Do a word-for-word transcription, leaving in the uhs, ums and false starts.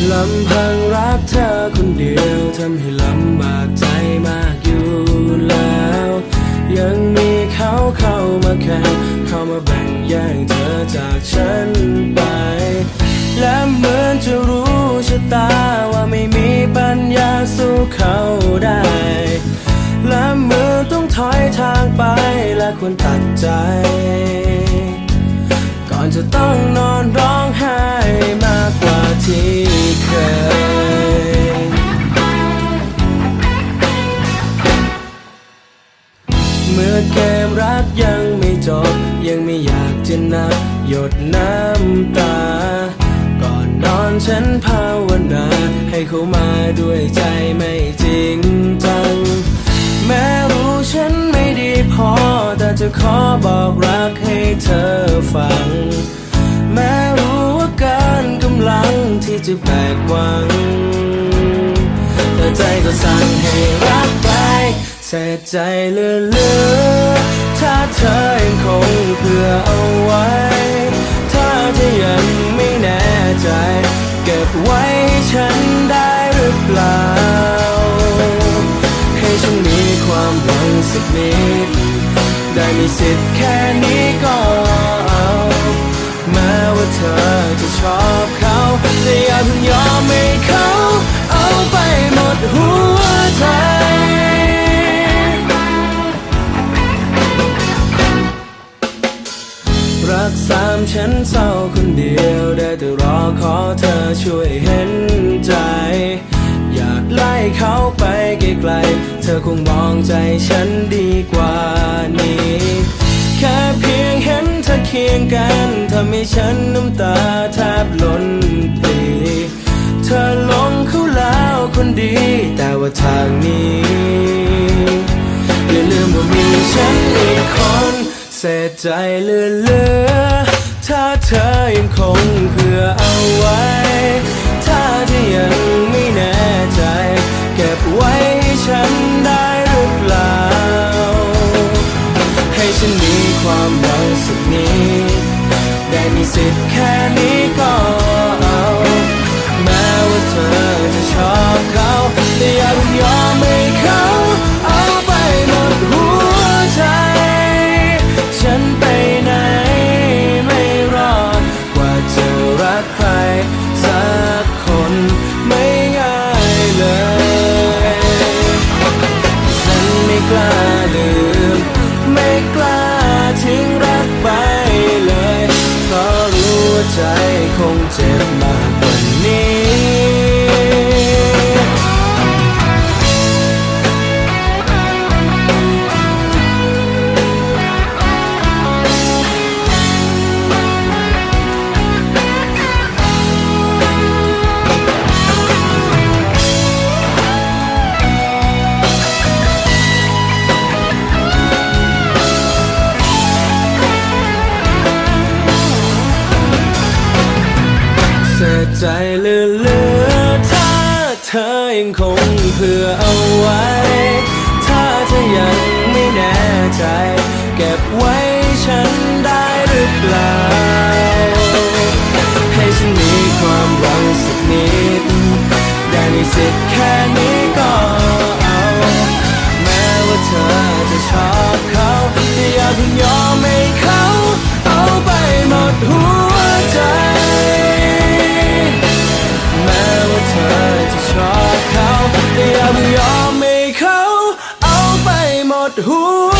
ลำพังรักเธอคนเดียวทำให้ลำบากใจมากอยู่แล้วยังมีเขาเข้ามาแข่งเข้ามาแบ่งแย่งเธอจากฉันไปและเหมือนจะรู้ชะตาว่าไม่มีปัญญาสู้เขาได้และเหมือนต้องถอยทางไปและควรตัดใจก่อนจะต้องนอนร้องไห้มากกว่าที่เคยเมื่อเกมรักยังไม่จบยังไม่อยากจะนับหยดน้ำตาก่อนนอนฉันภาวนาให้เขามาด้วยใจไม่จริงจังแม้รู้ฉันไม่ดีพอแต่จะขอบอกรักให้เธอฟังแม้รู้ว่าเกินกำลังที่จะแบกหวังแต่ใจก็สั่งให้รักไปเสียใจเหลือๆถ้าเธอยังคงเผื่อเอาไว้ถ้าเธอยังไม่แน่ใจเก็บไว้ฉันได้หรือเปล่าให้ฉันมีความหวังสักนิดได้มีสิทธิ์แค่นี้ก็เอาแม้ว่าเธอจะชอบเขาแต่อย่าเพิ่งยอมให้เขาเอาไปหมดหัวใจรักสามฉันเศร้าคนเดียวได้แต่รอขอเธอช่วยเห็นใจอยากไล่เขาไปไกลๆเธอคงมองใจฉันดีกว่านี้แค่เพียงเห็นเธอเคียงกันทำให้ฉันน้ำตาแทบล้นปลีเธอลงเขาแล้วคนดีแต่ว่าทางนี้อย่าลืมว่ามีฉันอีกคนเสียใจเหลือๆถ้าเธอยังคงเผื่อเอาไว้ถ้าเธอยังไม่แน่ใจเก็บไว้ให้ฉันได้หรือเปล่าให้ฉันมีความหวังสักนิดได้มีสิทธิ์แค่นี้ก็เอาแม้ว่าเธอจะชอบเขาแต่อย่าเพิ่งยอมให้เขาเอาไปหมดหัวใจฉันไปไหนไม่รอดกว่าจะรักใครสักคนไม่ง่ายเลยฉันไม่กล้าลืมไม่กล้าทิ้งรักไปเลยเพราะรู้ว่าใจคงเจ็บมากกว่านี้ใจเหลือๆถ้าเธอยังคงเผื่อเอาไว้ถ้าเธอยังไม่แน่ใจเก็บไว้ฉันได้หรือเปล่าให้ฉันมีความหวังสักนิดได้มีสิทธิ์แค่นี้ก็เอาแม้ว่าเธอจะชอบเขาแต่อย่าเพิ่งยอมให้เขาเอาไปหมดหัวใจแม้ว่าเธอจะชอบเขาแต่อย่าเพิ่งยอมให้เขาเอาไปหมดหัว